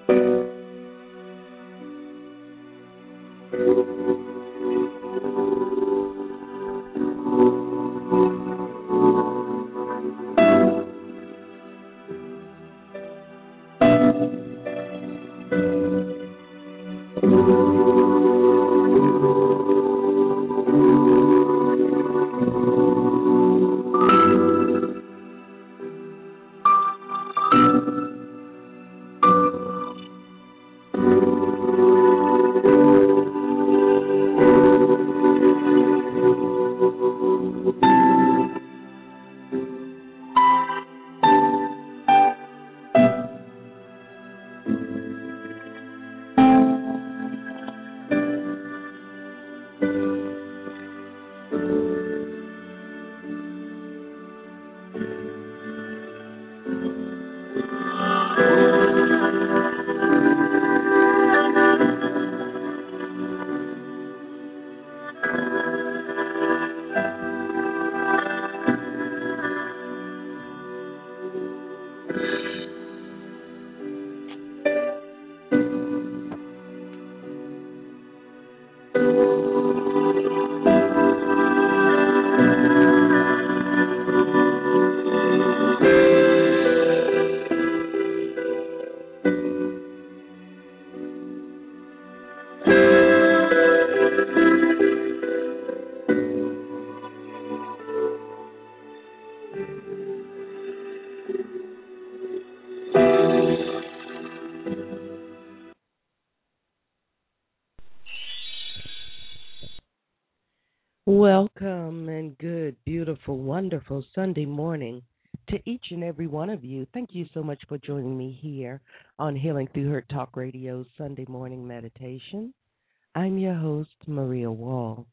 Welcome and good, beautiful, wonderful Sunday morning to each and every one of you. Thank you so much for joining me here on Healing Through Her Talk Radio's Sunday morning meditation. I'm your host, Maria Wall.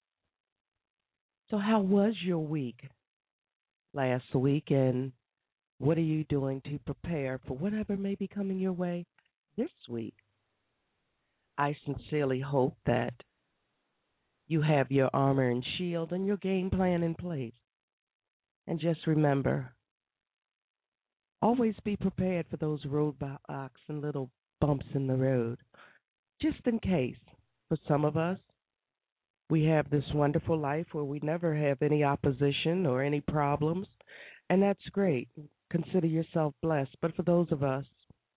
So, how was your week last week, and what are you doing to prepare for whatever may be coming your way this week? I sincerely hope that you have your armor and shield and your game plan in place. And just remember, always be prepared for those roadblocks and little bumps in the road, just in case. For some of us, we have this wonderful life where we never have any opposition or any problems, and that's great. Consider yourself blessed. But for those of us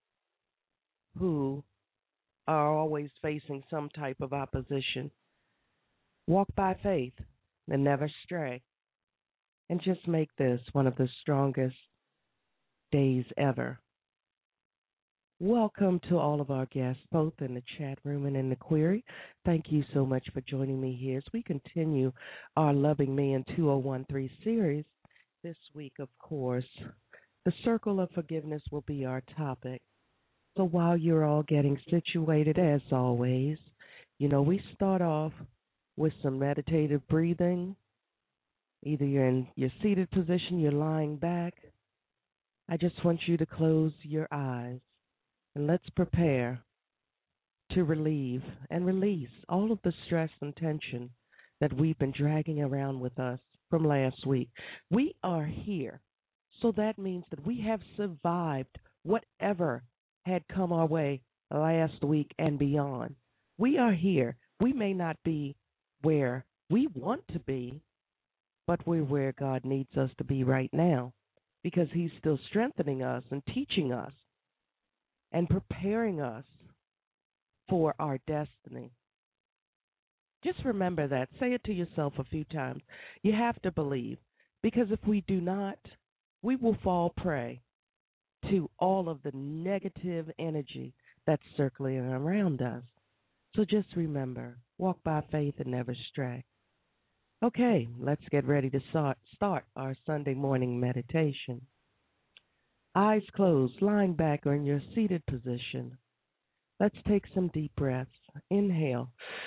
who are always facing some type of opposition, walk by faith and never stray, and just make this one of the strongest days ever. Welcome to all of our guests, both in the chat room and in the query. Thank you so much for joining me here as we continue our Loving Me in 2013 series. This week, of course, the circle of forgiveness will be our topic. So while you're all getting situated, as always, we start off with some meditative breathing. Either you're in your seated position, you're lying back. I just want you to close your eyes. And let's prepare to relieve and release all of the stress and tension that we've been dragging around with us from last week. We are here, so that means that we have survived whatever had come our way last week and beyond. We are here. We may not be where we want to be, but we're where God needs us to be right now because He's still strengthening us and teaching us and preparing us for our destiny. Just remember that. Say it to yourself a few times. You have to believe, because if we do not, we will fall prey to all of the negative energy that's circling around us. So just remember, walk by faith and never stray. Okay, let's get ready to start our Sunday morning meditation. Eyes closed, lying back or in your seated position. Let's take some deep breaths. Inhale.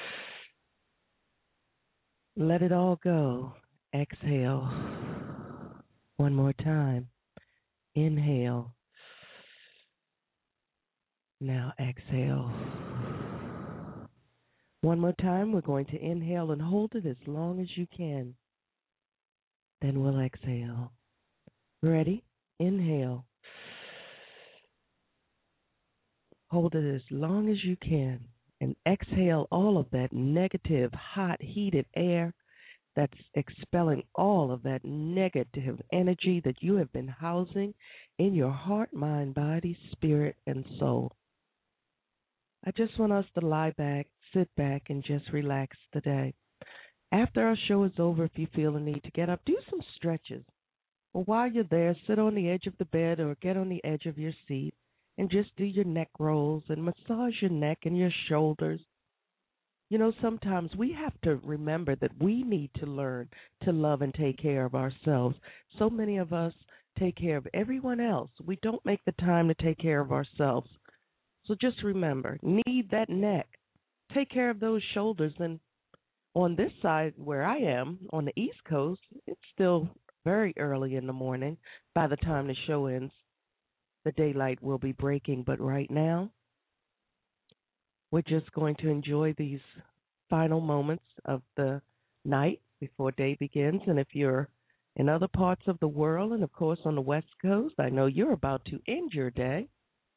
Let it all go. Exhale. One more time. Inhale. Now exhale. One more time. We're going to inhale and hold it as long as you can. Then we'll exhale. Ready? Inhale. Hold it as long as you can and exhale all of that negative, hot, heated air that's expelling all of that negative energy that you have been housing in your heart, mind, body, spirit, and soul. I just want us to lie back, sit back, and just relax today. After our show is over, if you feel the need to get up, do some stretches. Or while you're there, sit on the edge of the bed or get on the edge of your seat and just do your neck rolls and massage your neck and your shoulders. You know, sometimes we have to remember that we need to learn to love and take care of ourselves. So many of us take care of everyone else. We don't make the time to take care of ourselves. So just remember, knead that neck, take care of those shoulders. And on this side where I am, on the East Coast, it's still very early in the morning. By the time the show ends, the daylight will be breaking. But right now, we're just going to enjoy these final moments of the night before day begins. And if you're in other parts of the world, and of course on the West Coast, I know you're about to end your day.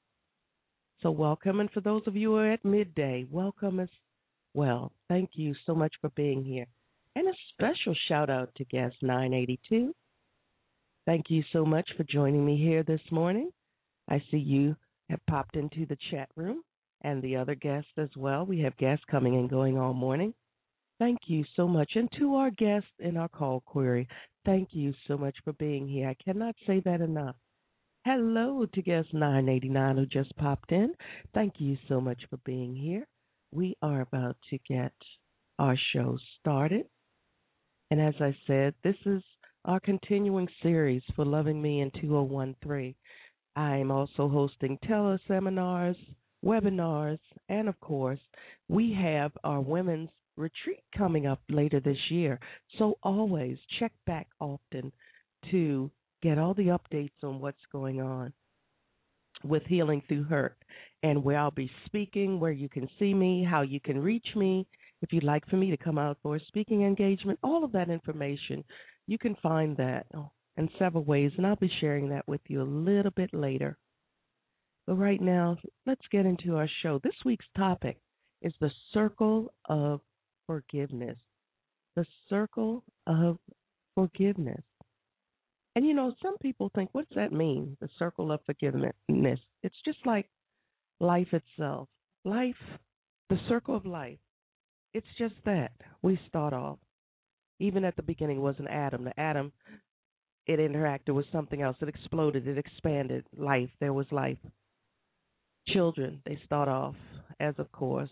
So welcome. And for those of you who are at midday, welcome as well. Thank you so much for being here. And a special shout out to guest 982. Thank you so much for joining me here this morning. I see you have popped into the chat room and the other guests as well. We have guests coming and going all morning. Thank you so much. And to our guests in our call query, thank you so much for being here. I cannot say that enough. Hello to guest 989 who just popped in. Thank you so much for being here. We are about to get our show started. And as I said, this is our continuing series for Loving Me in 2013. I'm also hosting teleseminars, webinars, and of course, we have our women's retreat coming up later this year. So always check back often to get all the updates on what's going on with Healing Through Hurt and where I'll be speaking, where you can see me, how you can reach me. If you'd like for me to come out for a speaking engagement, all of that information, you can find that in several ways, and I'll be sharing that with you a little bit later. But right now, let's get into our show. This week's topic is the circle of forgiveness. The circle of forgiveness. And you know, some people think, what's that mean, the circle of forgiveness? It's just like life itself. Life, the circle of life. It's just that. We start off. Even at the beginning was an atom. The atom, it interacted with something else. It exploded. It expanded. Life. There was life. Children, they start off as, of course,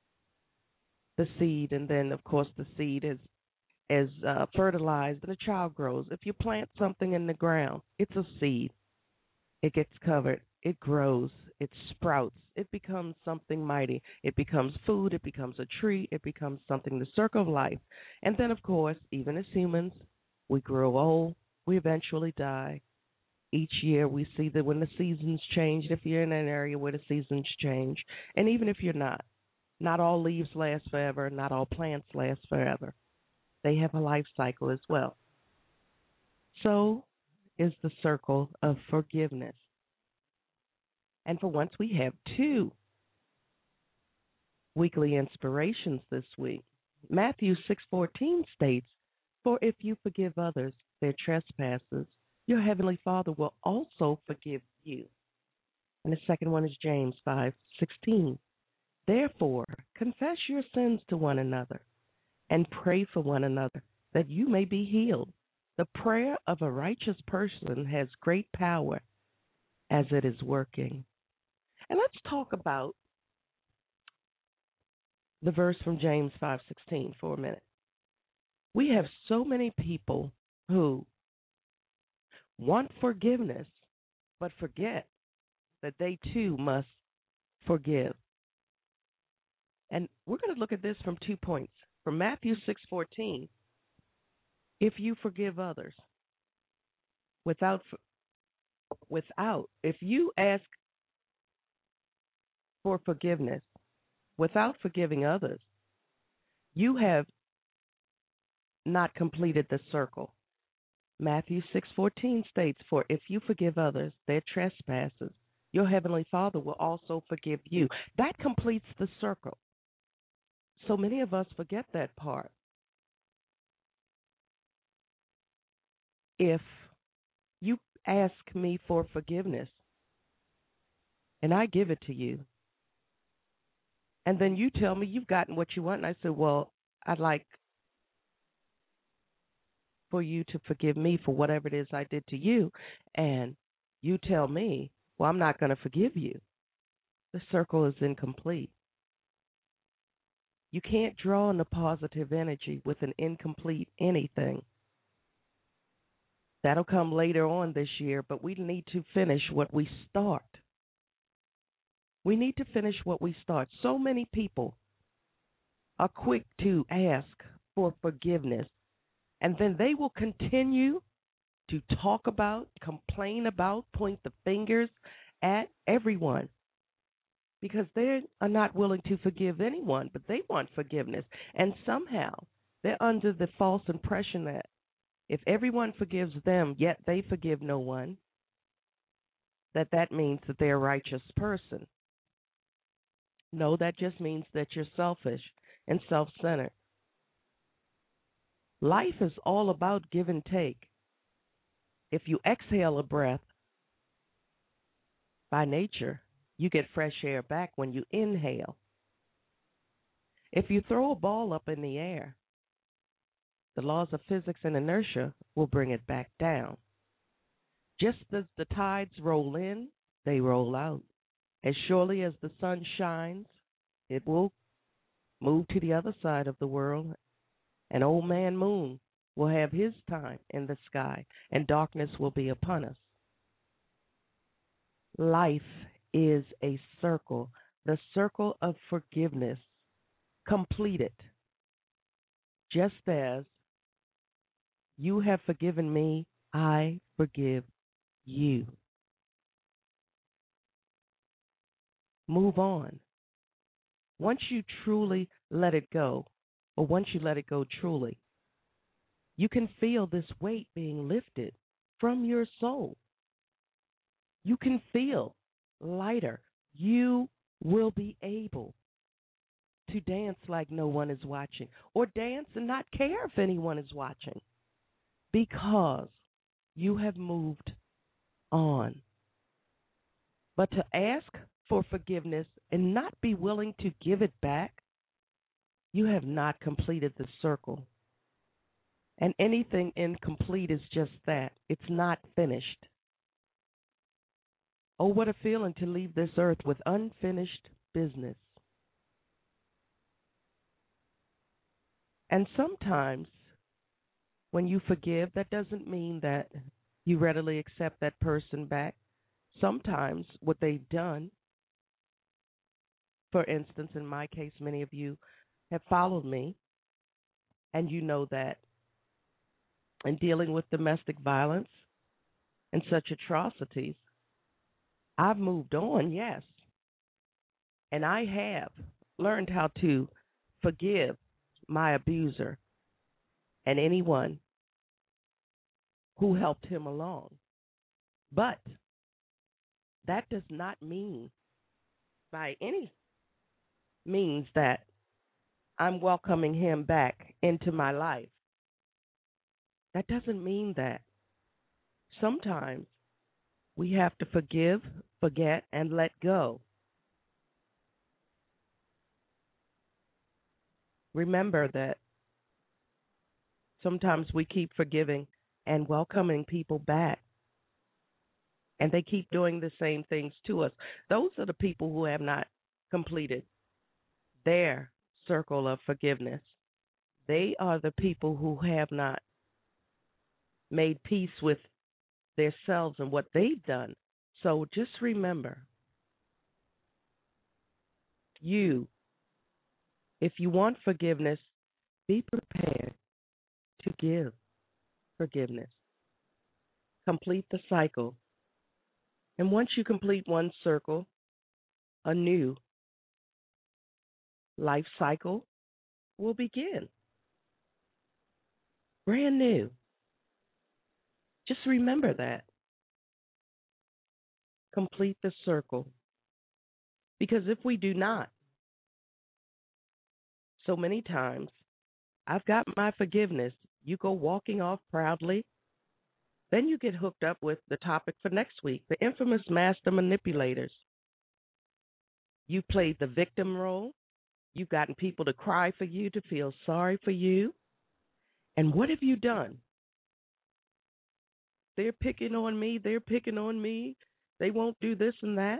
the seed. And then, of course, the seed is fertilized and a child grows. If you plant something in the ground, it's a seed. It gets covered. It grows. It sprouts. It becomes something mighty. It becomes food. It becomes a tree. It becomes something, the circle of life. And then, of course, even as humans, we grow old. We eventually die. Each year we see that when the seasons change, if you're in an area where the seasons change, and even if you're not all leaves last forever, not all plants last forever. They have a life cycle as well. So is the circle of forgiveness. And for once, we have two weekly inspirations this week. Matthew 6:14 states, "For if you forgive others their trespasses, your heavenly Father will also forgive you." And the second one is James 5:16. "Therefore, confess your sins to one another and pray for one another that you may be healed. The prayer of a righteous person has great power as it is working." And let's talk about the verse from James 5:16 for a minute. We have so many people who want forgiveness but forget that they too must forgive. And we're going to look at this from 2 points. From Matthew 6:14, if you forgive others if you ask for forgiveness without forgiving others, you have not completed the circle. Matthew 6:14 states, "For if you forgive others their trespasses, your Heavenly Father will also forgive you. That completes the circle. So many of us forget that part. If you ask me for forgiveness and I give it to you, and then you tell me you've gotten what you want, and I say, well, I'd like for you to forgive me for whatever it is I did to you, and you tell me, well, I'm not going to forgive you, the circle is incomplete. You can't draw on the positive energy with an incomplete anything. That'll come later on this year, but we need to finish what we start. We need to finish what we start. So many people are quick to ask for forgiveness, and then they will continue to talk about, complain about, point the fingers at everyone because they are not willing to forgive anyone, but they want forgiveness. And somehow they're under the false impression that if everyone forgives them, yet they forgive no one, that means that they're a righteous person. No, that just means that you're selfish and self-centered. Life is all about give and take. If you exhale a breath, by nature, you get fresh air back when you inhale. If you throw a ball up in the air, the laws of physics and inertia will bring it back down. Just as the tides roll in, they roll out. As surely as the sun shines, it will move to the other side of the world. And old man moon will have his time in the sky, and darkness will be upon us. Life is a circle, the circle of forgiveness. Complete it. Just as you have forgiven me, I forgive you. Move on. Once you truly let it go, or once you let it go truly, you can feel this weight being lifted from your soul. You can feel lighter. You will be able to dance like no one is watching, or dance and not care if anyone is watching, because you have moved on. But to ask for forgiveness and not be willing to give it back, you have not completed the circle. And anything incomplete is just that. It's not finished. Oh, what a feeling to leave this earth with unfinished business. And sometimes when you forgive, that doesn't mean that you readily accept that person back. Sometimes what they've done, for instance, in my case, many of you have followed me, and you know that in dealing with domestic violence and such atrocities, I've moved on, yes. And I have learned how to forgive my abuser and anyone who helped him along. But that does not mean by any means that I'm welcoming him back into my life. That doesn't mean that. Sometimes we have to forgive, forget, and let go. Remember that sometimes we keep forgiving and welcoming people back, and they keep doing the same things to us. Those are the people who have not completed their circle of forgiveness. They are the people who have not made peace with themselves and what they've done. So just remember, if you want forgiveness, be prepared to give forgiveness. Complete the cycle. And once you complete one circle, a new life cycle will begin. Brand new. Just remember that. complete the circle. Because if we do not, so many times, I've got my forgiveness. You go walking off proudly. Then you get hooked up with the topic for next week, the infamous master manipulators. You played the victim role. You've gotten people to cry for you, to feel sorry for you. And what have you done? They're picking on me. They're picking on me. They won't do this and that.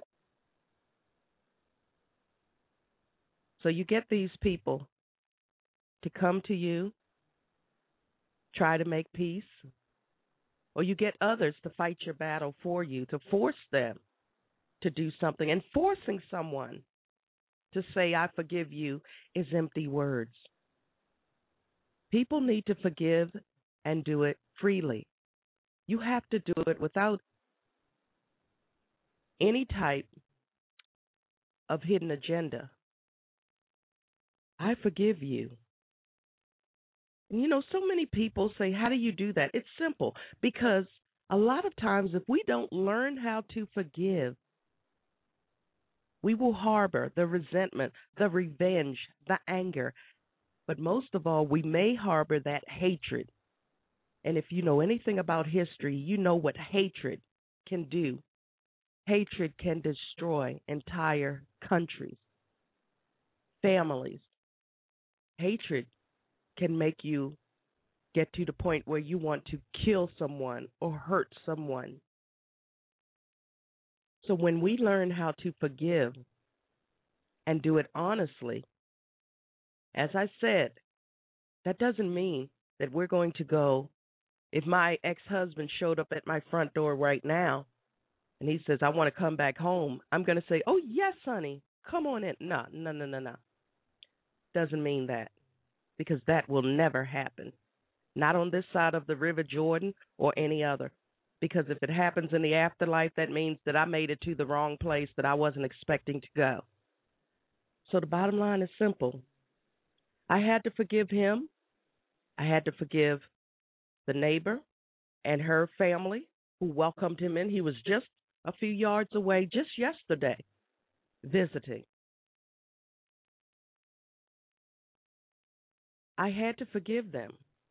So you get these people to come to you, try to make peace, or you get others to fight your battle for you, to force them to do something. And forcing someone to say, I forgive you, is empty words. People need to forgive and do it freely. You have to do it without any type of hidden agenda. I forgive you. And so many people say, how do you do that? It's simple, because a lot of times if we don't learn how to forgive, we will harbor the resentment, the revenge, the anger. But most of all, we may harbor that hatred. And if you know anything about history, you know what hatred can do. Hatred can destroy entire countries, families. Hatred can make you get to the point where you want to kill someone or hurt someone. So when we learn how to forgive and do it honestly, as I said, that doesn't mean that we're going to go. If my ex-husband showed up at my front door right now and he says, I want to come back home, I'm going to say, oh, yes, honey, come on in. No. Doesn't mean that, because that will never happen. Not on this side of the River Jordan or any other. Because if it happens in the afterlife, that means that I made it to the wrong place that I wasn't expecting to go. So the bottom line is simple. I had to forgive him. I had to forgive the neighbor and her family who welcomed him in. He was just a few yards away just yesterday visiting. I had to forgive them.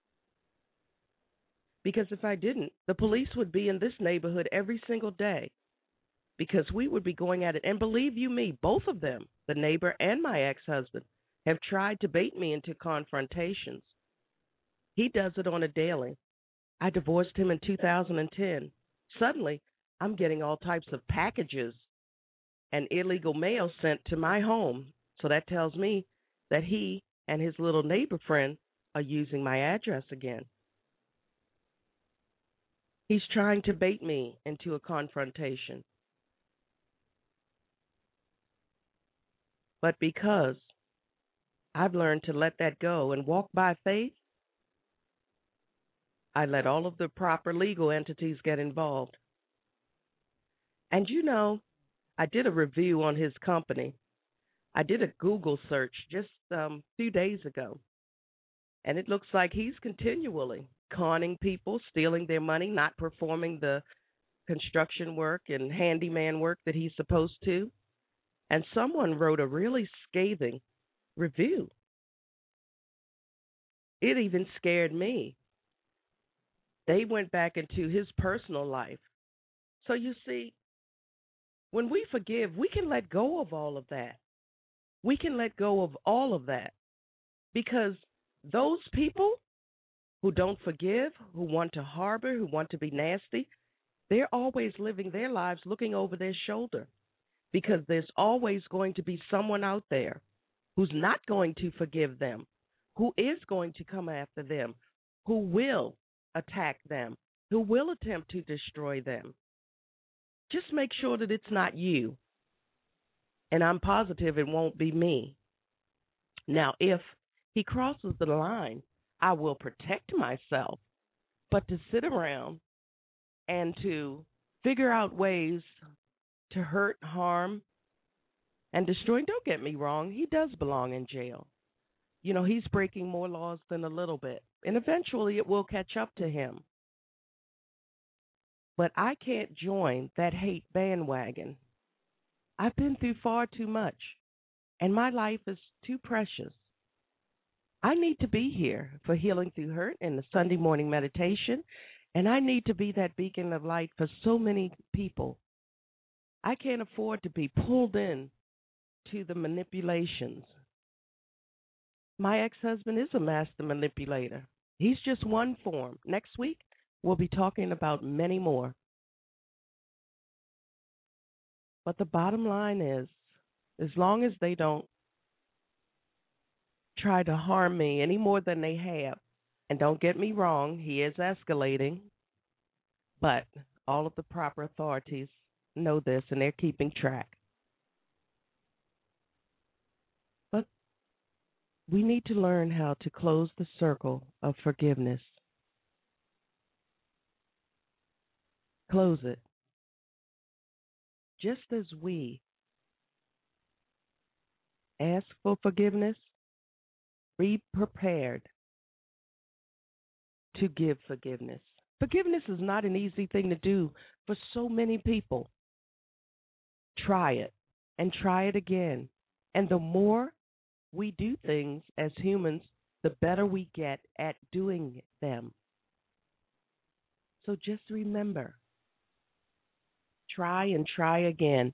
Because if I didn't, the police would be in this neighborhood every single day, because we would be going at it. And believe you me, both of them, the neighbor and my ex-husband, have tried to bait me into confrontations. He does it on a daily. I divorced him in 2010. Suddenly, I'm getting all types of packages and illegal mail sent to my home. So that tells me that he and his little neighbor friend are using my address again. He's trying to bait me into a confrontation. But because I've learned to let that go and walk by faith, I let all of the proper legal entities get involved. And I did a review on his company. I did a Google search just a few days ago. And it looks like he's continually conning people, stealing their money, not performing the construction work and handyman work that he's supposed to. And someone wrote a really scathing review. It even scared me. They went back into his personal life. So you see, when we forgive, we can let go of all of that. We can let go of all of that, because those people who don't forgive, who want to harbor, who want to be nasty, they're always living their lives looking over their shoulder, because there's always going to be someone out there who's not going to forgive them, who is going to come after them, who will attack them, who will attempt to destroy them. Just make sure that it's not you. And I'm positive it won't be me. Now, if he crosses the line, I will protect myself. But to sit around and to figure out ways to hurt, harm, and destroy, don't get me wrong, he does belong in jail. He's breaking more laws than a little bit. And eventually it will catch up to him. But I can't join that hate bandwagon. I've been through far too much, and my life is too precious. I need to be here for Healing Through Hurt and the Sunday morning meditation, and I need to be that beacon of light for so many people. I can't afford to be pulled in to the manipulations. My ex-husband is a master manipulator. He's just one form. Next week, we'll be talking about many more. But the bottom line is, as long as they don't try to harm me any more than they have, and don't get me wrong, he is escalating, but all of the proper authorities know this and they're keeping track. But we need to learn how to close the circle of forgiveness. Close it. Just as we ask for forgiveness, be prepared to give forgiveness. Forgiveness is not an easy thing to do for so many people. Try it and try it again. And the more we do things as humans, the better we get at doing them. So just remember, try and try again.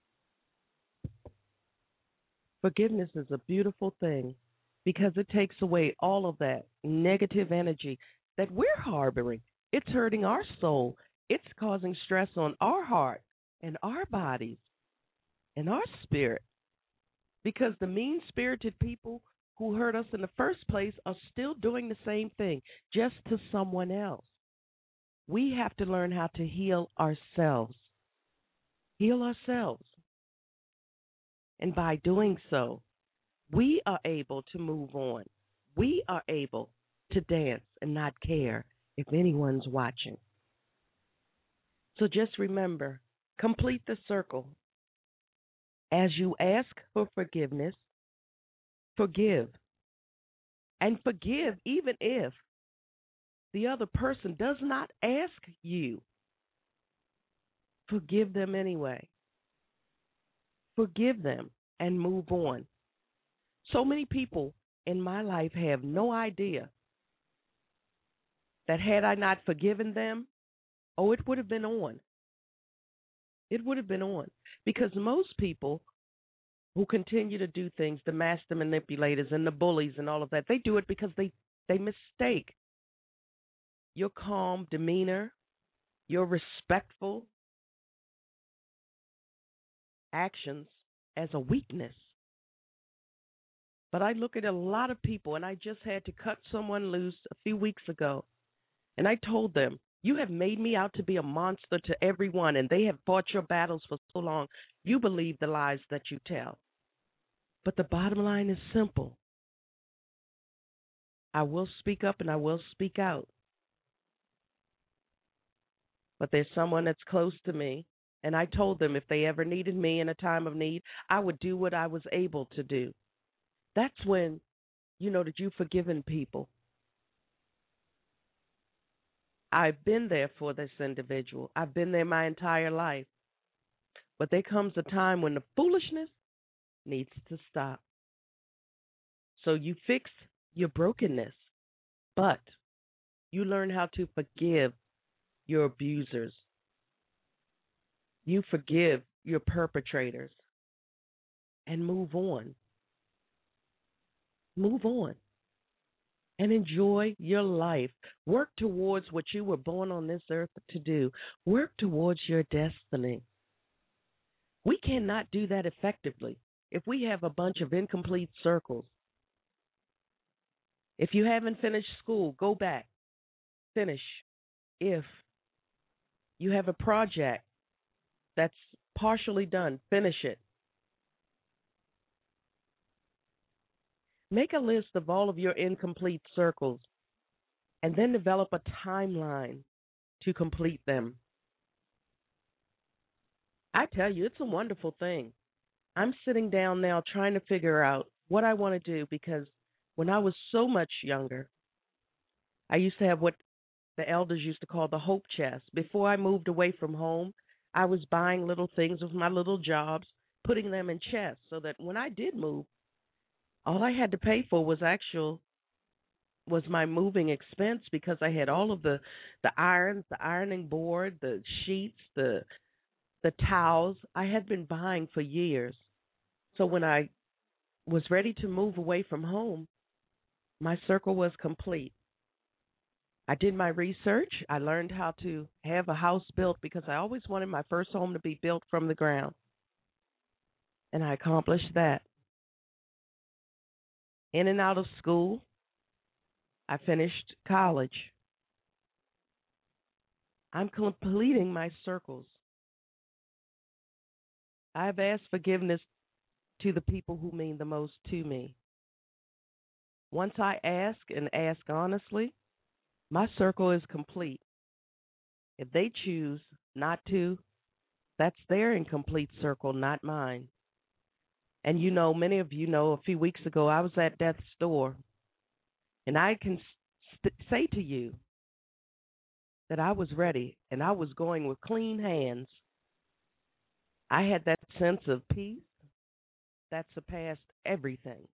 Forgiveness is a beautiful thing because it takes away all of that negative energy that we're harboring. It's hurting our soul. It's causing stress on our heart and our bodies and our spirit because the mean-spirited people who hurt us in the first place are still doing the same thing, just to someone else. We have to learn how to heal ourselves. Heal ourselves. And by doing so, we are able to move on. We are able to dance and not care if anyone's watching. So just remember, complete the circle. As you ask for forgiveness, forgive. And forgive even if the other person does not ask you. Forgive them anyway. Forgive them and move on. So many people in my life have no idea that had I not forgiven them, it would have been on. It would have been on. Because most people who continue to do things, the master manipulators and the bullies and all of that, they do it because they mistake your calm demeanor, your respectful actions as a weakness. But I look at a lot of people, and I just had to cut someone loose a few weeks ago, and I told them, you have made me out to be a monster to everyone, and they have fought your battles for so long. You believe the lies that you tell. But the bottom line is simple. I will speak up and I will speak out. But there's someone that's close to me, and I told them if they ever needed me in a time of need, I would do what I was able to do. That's when you know that you've forgiven people. I've been there for this individual. I've been there my entire life. But there comes a time when the foolishness needs to stop. So you fix your brokenness, but you learn how to forgive your abusers. You forgive your perpetrators and move on. Move on and enjoy your life. Work towards what you were born on this earth to do. Work towards your destiny. We cannot do that effectively if we have a bunch of incomplete circles. If you haven't finished school, go back, finish. If you have a project that's partially done, finish it. Make a list of all of your incomplete circles and then develop a timeline to complete them. I tell you, it's a wonderful thing. I'm sitting down now trying to figure out what I want to do because when I was so much younger, I used to have what the elders used to call the hope chest. Before I moved away from home, I was buying little things with my little jobs, putting them in chests so that when I did move, all I had to pay for was my moving expense because I had all of the irons, the ironing board, the sheets, the towels I had been buying for years. So when I was ready to move away from home, my circle was complete. I did my research. I learned how to have a house built because I always wanted my first home to be built from the ground. And I accomplished that. In and out of school, I finished college. I'm completing my circles. I've asked forgiveness to the people who mean the most to me. Once I ask and ask honestly, my circle is complete. If they choose not to, that's their incomplete circle, not mine. And many of you know, a few weeks ago, I was at death's door. And I can say to you that I was ready and I was going with clean hands. I had that sense of peace that surpassed everything.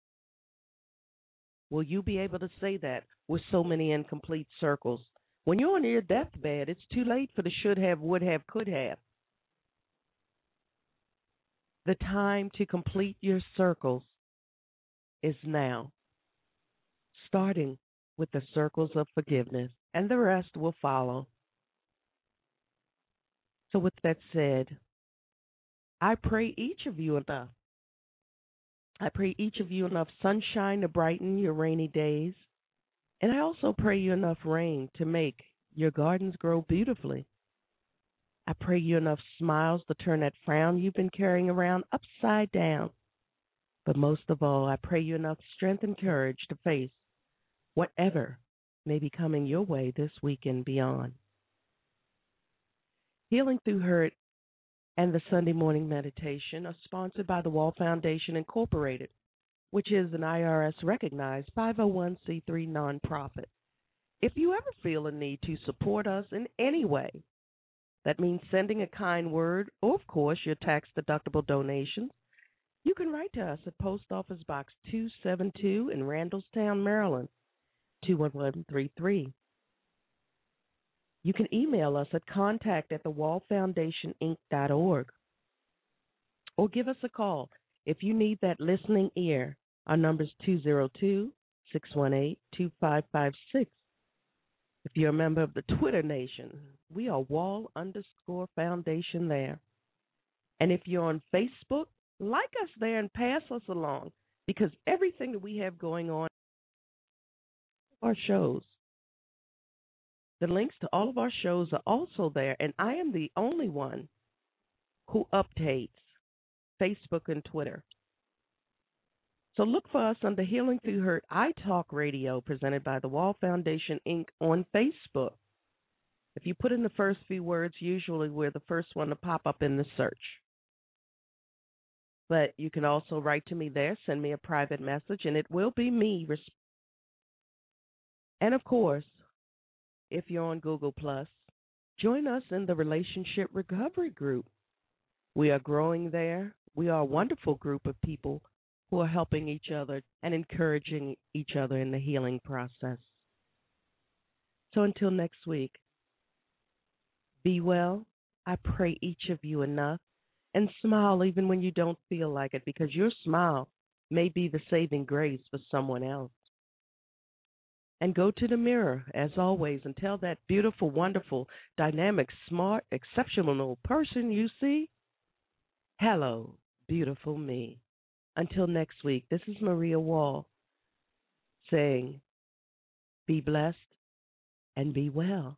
Will you be able to say that with so many incomplete circles? When you're on your deathbed, it's too late for the should have, would have, could have. The time to complete your circles is now, starting with the circles of forgiveness, and the rest will follow. So with that said, I pray each of you enough. I pray each of you enough sunshine to brighten your rainy days. And I also pray you enough rain to make your gardens grow beautifully. I pray you enough smiles to turn that frown you've been carrying around upside down. But most of all, I pray you enough strength and courage to face whatever may be coming your way this week and beyond. Healing Through Hurt and the Sunday Morning Meditation are sponsored by the Wall Foundation Incorporated, which is an IRS-recognized 501c3 nonprofit. If you ever feel a need to support us in any way, that means sending a kind word or, of course, your tax-deductible donations, you can write to us at Post Office Box 272 in Randallstown, Maryland, 21133. You can email us at contact@thewallfoundationinc.org or give us a call if you need that listening ear. Our number is 202-618-2556. If you're a member of the Twitter Nation, we are Wall_Foundation there. And if you're on Facebook, like us there and pass us along, because everything that we have going on our shows, the links to all of our shows are also there, and I am the only one who updates Facebook and Twitter. So look for us under Healing Through Hurt iTalk Radio, presented by the Wall Foundation, Inc. on Facebook. If you put in the first few words, usually we're the first one to pop up in the search. But you can also write to me there, send me a private message, and it will be me. And, of course, if you're on Google+, join us in the Relationship Recovery Group. We are growing there. We are a wonderful group of people who are helping each other and encouraging each other in the healing process. So until next week, be well. I pray each of you enough, and smile even when you don't feel like it, because your smile may be the saving grace for someone else. And go to the mirror, as always, and tell that beautiful, wonderful, dynamic, smart, exceptional person you see, hello, beautiful me. Until next week, this is Maria Wall saying, be blessed and be well.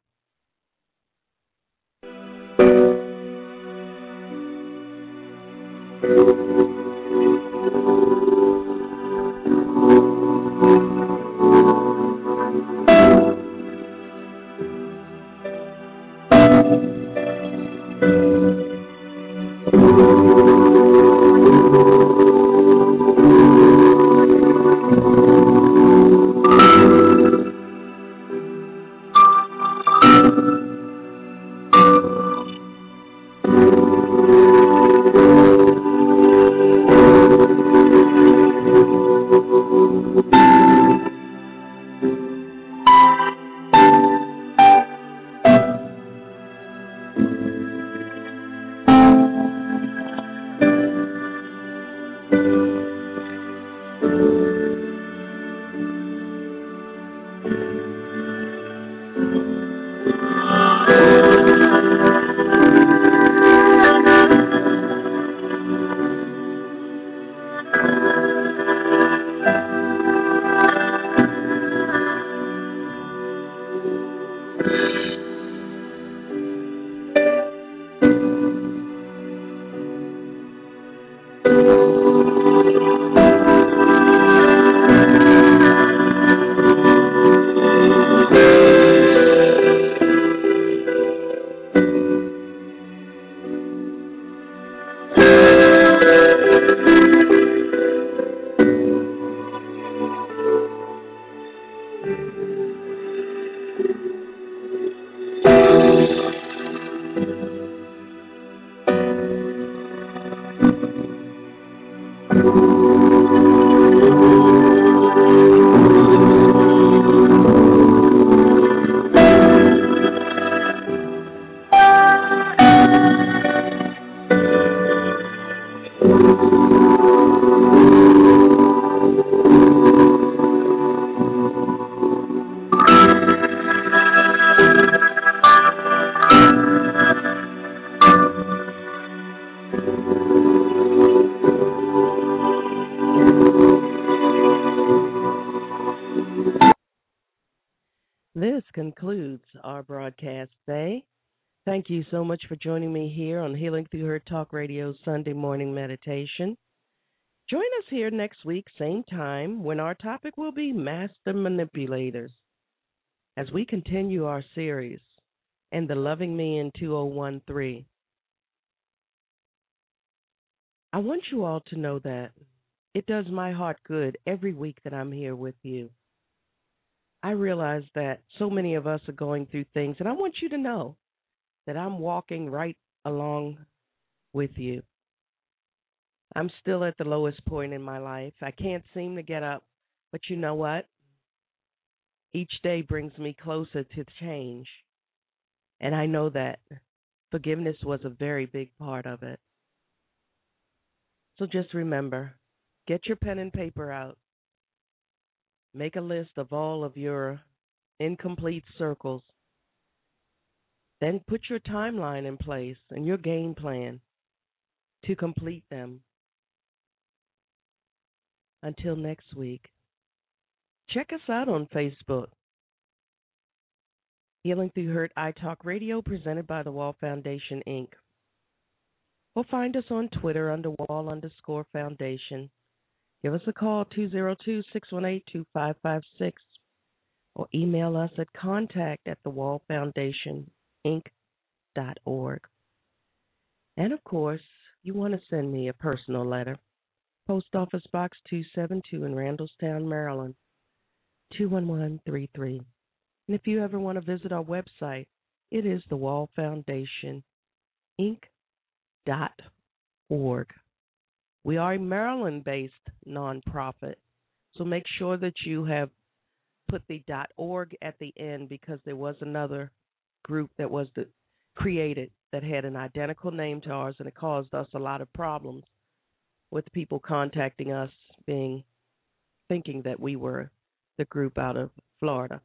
This concludes our broadcast today. Thank you so much for joining me here on Healing Through Her Talk Radio Sunday Morning Meditation. Join us here next week, same time, when our topic will be Master Manipulators. As we continue our series and the Loving Me in 2013, I want you all to know that it does my heart good every week that I'm here with you. I realize that so many of us are going through things, and I want you to know that I'm walking right along with you. I'm still at the lowest point in my life. I can't seem to get up, but you know what? Each day brings me closer to change, and I know that forgiveness was a very big part of it. So just remember, get your pen and paper out. Make a list of all of your incomplete circles. Then put your timeline in place and your game plan to complete them. Until next week, check us out on Facebook. Healing Through Hurt iTalk Radio, presented by the Wall Foundation, Inc. Or find us on Twitter under Wall_Foundation. Give us a call, 202-618-2556. Or email us at contact@thewallfoundationinc.org. And, of course, you want to send me a personal letter. Post Office Box 272 in Randallstown, Maryland, 21133. And if you ever want to visit our website, it is thewallfoundationinc.org. We are a Maryland-based nonprofit, so make sure that you have put the .org at the end, because there was another group that was created that had an identical name to ours, and it caused us a lot of problems with people contacting us thinking that we were the group out of Florida.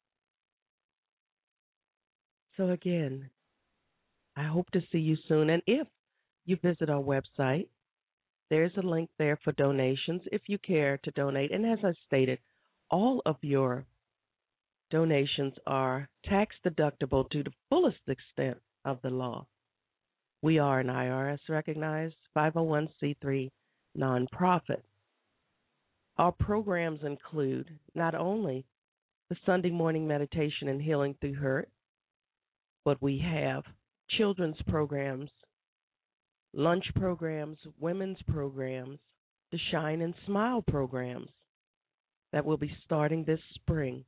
So again, I hope to see you soon. And if you visit our website, there's a link there for donations if you care to donate. And as I stated, all of your donations are tax deductible to the fullest extent of the law. We are an IRS-recognized 501c3 nonprofit. Our programs include not only the Sunday morning meditation and Healing Through Hurt, but we have children's programs, lunch programs, women's programs, the Shine and Smile programs that will be starting this spring.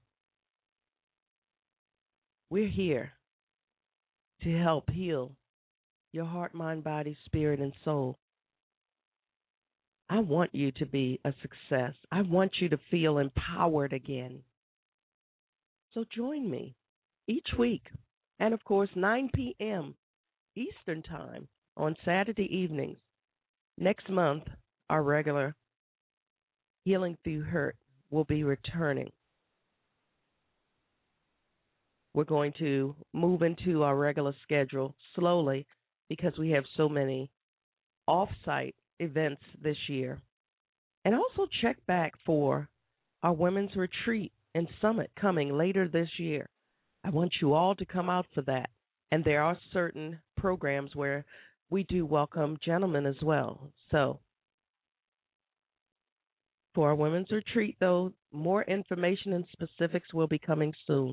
We're here to help heal your heart, mind, body, spirit, and soul. I want you to be a success. I want you to feel empowered again. So join me each week, and of course 9 p.m. Eastern Time on Saturday evenings. Next month, our regular Healing Through Hurt will be returning. We're going to move into our regular schedule slowly because we have so many off-site events this year. And also check back for our women's retreat and summit coming later this year. I want you all to come out for that. And there are certain programs where we do welcome gentlemen as well. So for our women's retreat, though, more information and specifics will be coming soon.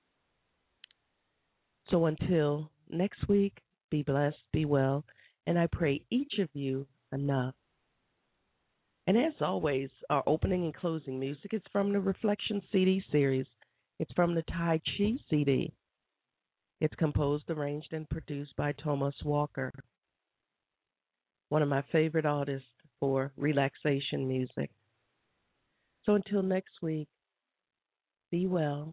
So until next week, be blessed, be well, and I pray each of you enough. And as always, our opening and closing music is from the Reflection CD series. It's from the Tai Chi CD. It's composed, arranged, and produced by Thomas Walker, one of my favorite artists for relaxation music. So until next week, be well.